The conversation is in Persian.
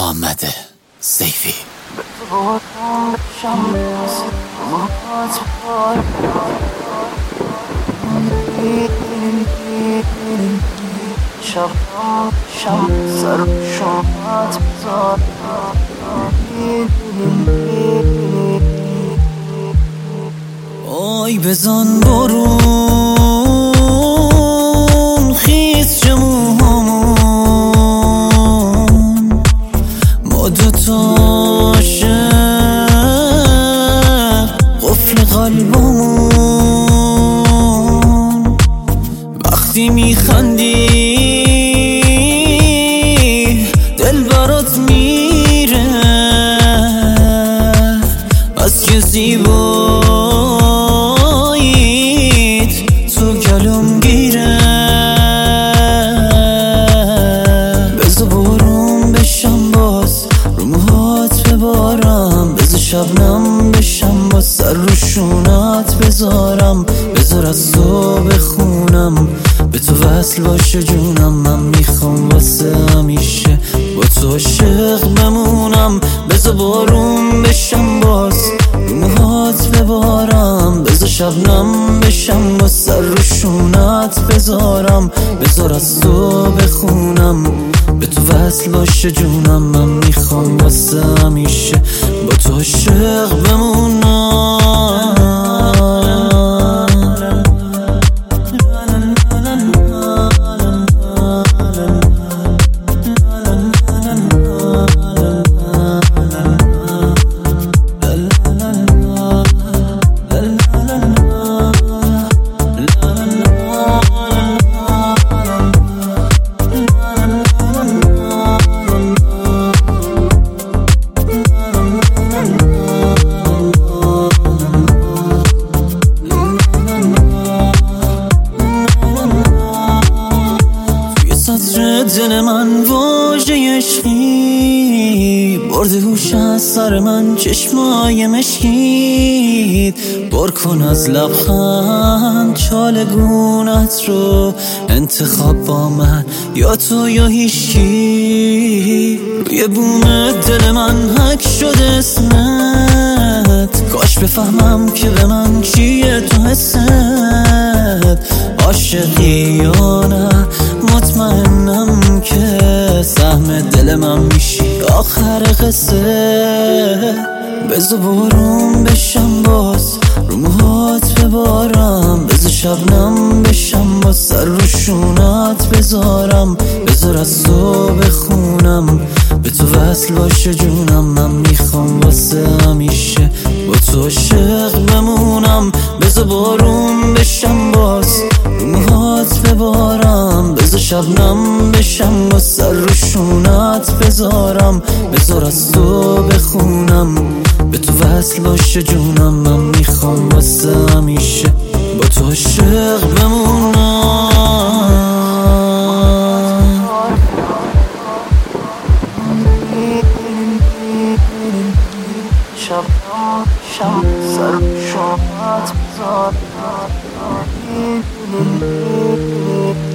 محمد سیفی. آی بزن برون خیز جموهامون، ما دوتا عاشق قفل قلبمون. وقتی میخندی دل برات میره، از که زیباییت تو گلوم گیره. بذار بارون بشم باز رو موهات ببارم، بذار شبنم بشم با سر رو شونت بذارم. بذار از تو بخونم به تو وصل باشه جونم، من میخوام واسه همیشه با تو عاشق بمونم. بذار بارون بشم باز رو موهات ببارم، بذار شبنم بشم با سر رو شونت بذارم. بذار از تو بخونم به تو وصل باشه جونم، من میخوام واسه همیشه با تو عاشق بمونم. دل من واژه عشقی برده هوش از سر من، چشمای مشکید بر کن از لبخند چالگونت رو انتخاب با من، یا تو یا هیچکی. روی بوم دل من حک شده اسمت، کاش بفهمم که به من چیه تو حست، عاشقی یا نه. مطمئنم که سهم دل من میشی آخر قصه. بذار بارون بشم باز رو موهات ببارم، بذار شبنم بشم با سر رو شونت بذارم. بذار از تو بخونم به تو وصل باشه جونم، من میخوام واسه همیشه با تو عاشق بمونم. بذار بارون بشم باز رو موهات ببارم، بذار شبنم بشم با سر رو شونت بذارم. بذار از تو بخونم به تو وصل باشه جونم، من میخوام واسه همیشه با تو عاشق بمونم. شب سر شمات بزار